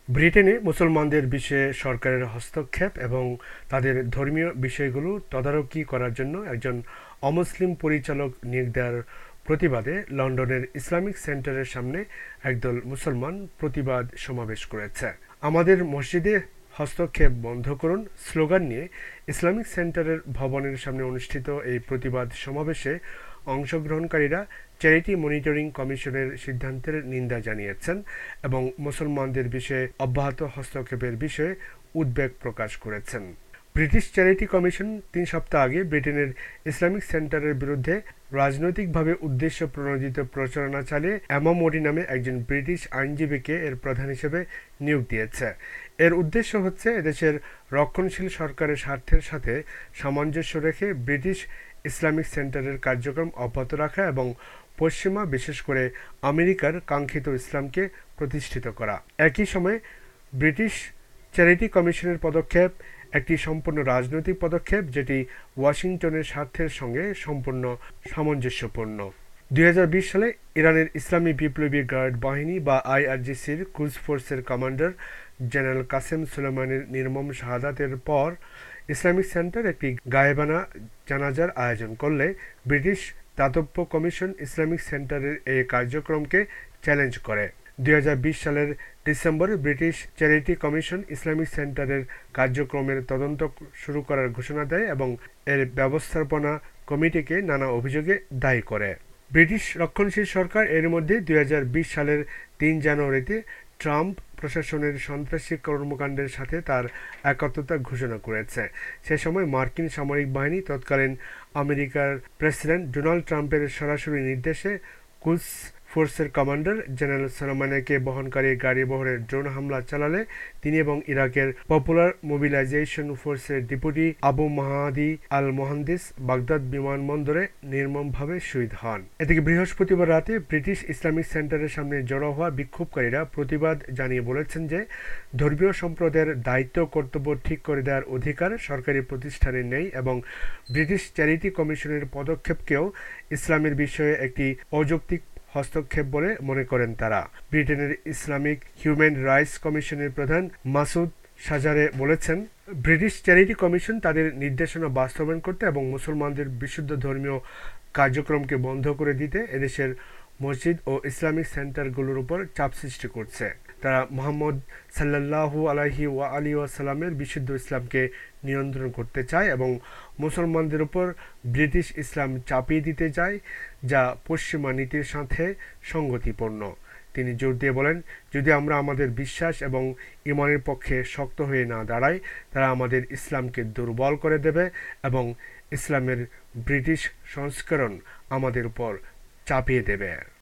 ব্রিটেনে মুসলমানদের বিষয়ে সরকারের হস্তক্ষেপ এবং তাদের ধর্মীয় বিষয়গুলো তদারকি করার জন্য একজন অমুসলিম পরিচালক নিয়োগ দেওয়ার প্রতিবাদে লন্ডনের ইসলামিক সেন্টারের সামনে একদল মুসলমান প্রতিবাদ সমাবেশ করেছে। আমাদের মসজিদে হস্তক্ষেপ বন্ধ করুন স্লোগান নিয়ে ইসলামিক সেন্টারের ভবনের সামনে অনুষ্ঠিত এই প্রতিবাদ সমাবেশে অংশগ্রহণকারীরা চ্যারিটি মনিটরিং কমিশনের সিদ্ধান্তের নিন্দা জানিয়েছেন এবং মুসলমানদের বিষয়ে অব্যাহত হস্তক্ষেপের বিষয়ে উদ্বেগ প্রকাশ করেছেন। ব্রিটিশ চ্যারিটি কমিশন ৩ সপ্তাহ আগে ব্রিটেনের ইসলামিক সেন্টারের বিরুদ্ধে রাজনৈতিকভাবে উদ্দেশ্য প্রণোদিত প্রচারণা চালিয়ে এমা মোডি নামে একজন ব্রিটিশ আইনজীবীকে এর প্রধান হিসেবে নিয়োগ দিয়েছে। এর উদ্দেশ্য হচ্ছে এদেশের রক্ষণশীল সরকারের স্বার্থের সাথে সামঞ্জস্য রেখে ব্রিটিশ ইসলামিক সেন্টারের কার্যক্রম অব্যাহত রাখা এবং পশ্চিমা বিশেষ করে আমেরিকার কাঙ্ক্ষিত ইসলামকে প্রতিষ্ঠিত করা। একই সময়ে ব্রিটিশ চ্যারিটি কমিশনের পদক্ষেপ একটি সম্পূর্ণ রাজনৈতিক পদক্ষেপ যেটি ওয়াশিংটনের স্বার্থের সঙ্গে সম্পূর্ণ সামঞ্জস্যপূর্ণ। ২০২০ সালে ইরানের ইসলামী বিপ্লবী গার্ড বাহিনী বা আইআরজিসির কুদস ফোর্সের কমান্ডার জেনারেল কাসেম সুলেমানির নির্মম শাহাদাতের পর ইসলামিক সেন্টার একটি গায়েবানা জানাজার আয়োজন করলে ব্রিটিশ দাতব্য কমিশন ইসলামিক সেন্টারের এই কার্যক্রমকে চ্যালেঞ্জ করে। ২০২০ সালের ডিসেম্বরে ব্রিটিশ চ্যারিটি কমিশন ইসলামিক সেন্টারের কার্যক্রমের তদন্ত শুরু করার ঘোষণা দেয় এবং এর ব্যবস্থাপনা কমিটিকে নানা অভিযোগে দায়ী করে। ব্রিটিশ রক্ষণশীল সরকার এর মধ্যে ২০২০ সালের ৩ জানুয়ারিতে ট্রাম্প প্রশাসনের সন্ত্রাসী কর্মকাণ্ডের সাথে তার একাত্মতা ঘোষণা করেছে। সে সময় মার্কিন সামরিক বাহিনী তৎকালীন আমেরিকার প্রেসিডেন্ট ডোনাল্ড ট্রাম্পের সরাসরি নির্দেশে কুদস ফোর্সের কমান্ডার জেনারেল সোলেমানিকে বহনকারী গাড়ি বহরে ড্রোন হামলা চালালে তিনি এবং ইরাকের পপুলার মোবিলাইজেশন ফোর্সের deputy Abu Mahdi al Muhandis Baghdad বিমানবন্দরে নির্মমভাবে শহীদ হন। এদিকে বৃহস্পতিবার রাতে ব্রিটিশ ইসলামিক সেন্টারের সামনে জড়ো হওয়া বিক্ষোভকারীরা প্রতিবাদ জানিয়ে বলেছেন যে ধর্মীয় সম্প্রদায়ের দায়িত্ব কর্তব্য ঠিক করে দেওয়ার অধিকার সরকারি প্রতিষ্ঠানের নেই এবং ব্রিটিশ চ্যারিটি কমিশনের পদক্ষেপকেও ইসলামের বিষয়ে একটি অযৌক্তিক হস্তক্ষেপ বলে মনে করেন তারা। ব্রিটেনের ইসলামিক হিউম্যান রাইটস কমিশনের প্রধান মাসুদ সাজারে বলেছেন, ব্রিটিশ চ্যারিটি কমিশন তাদের নির্দেশনা বাস্তবায়ন করতে এবং মুসলমানদের বিশুদ্ধ ধর্মীয় কার্যক্রমকে বন্ধ করে দিতে এদেশের মসজিদ ও ইসলামিক সেন্টারগুলোর উপর চাপ সৃষ্টি করছে। তারা মুহাম্মদ সাল্লাল্লাহু আলাইহি ওয়া আলিহি ওয়াসাল্লামের বিশুদ্ধ ইসলামকে নিয়ন্ত্রণ করতে চায় এবং মুসলমানদের উপর ব্রিটিশ ইসলাম চাপিয়ে দিতে চায় যা পশ্চিমা নীতির সাথে সঙ্গতিপূর্ণ। তিনি জোর দিয়ে বলেন, যদি আমরা আমাদের বিশ্বাস এবং ঈমানের পক্ষে শক্ত হয়ে না দাঁড়াই তারা আমাদের ইসলামকে দুর্বল করে দেবে এবং ইসলামের ব্রিটিশ সংস্করণ আমাদের উপর চাপিয়ে দেবে।